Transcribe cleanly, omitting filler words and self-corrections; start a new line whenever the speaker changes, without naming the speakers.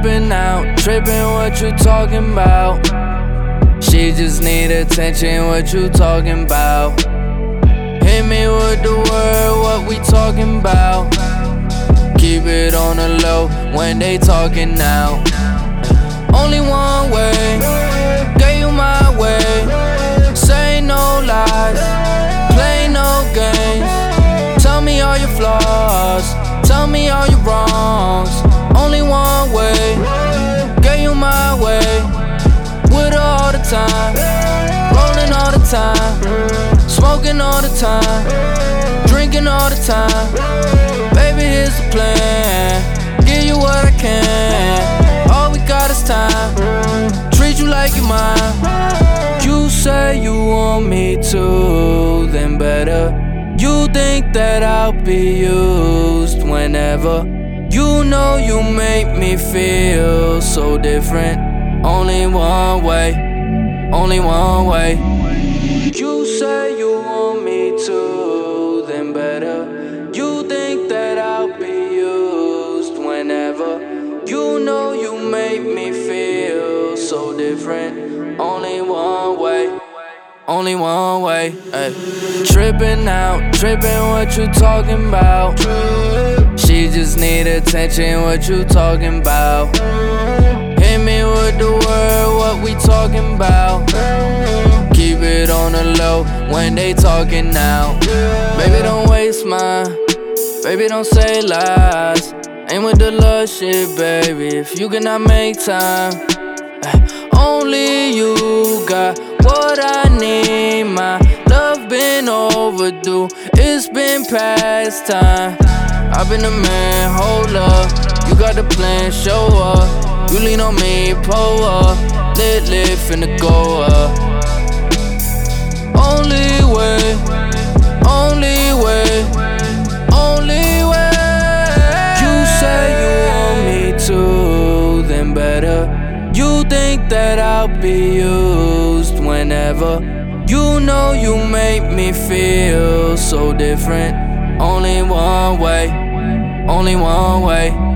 tripping out, tripping what you talking about. She just need attention, what you talking about? Hit me with the word, what we talking about? Keep it on the low when they talking now. Only one way, get you my way. Say no lies, play no games. Tell me all your flaws, tell me all your wrongs. Only one way, get you my way. With her all the time, rolling all the time, smoking all the time, drinking all the time. Baby, here's the plan, give you what I can. All we got is time, treat you like you're mine. You say you want me to, then better. You think that I'll be used whenever. You know you make me feel so different. Only one way, only one way. You say you want me to, then better. You think that I'll be used whenever. You know you make me feel so different. Only one way, only one way. Ay. Tripping out, tripping what you talking about? She just need attention, what you talking about? Hit me with the word, what we talking about? Keep it on the low when they talking now. Baby, don't waste mine, baby, don't say lies. Ain't with the love shit, baby, if you cannot make time. Only you got what I need. My love been overdue, it's been past time. I've been the man, hold up. You got the plan, show up. You lean on me, pull up. Lit, finna go up. Only way, only way, only way. You say you want me to, then better. You think that I'll be used whenever. You know you make me feel so different. Only one way, only one way.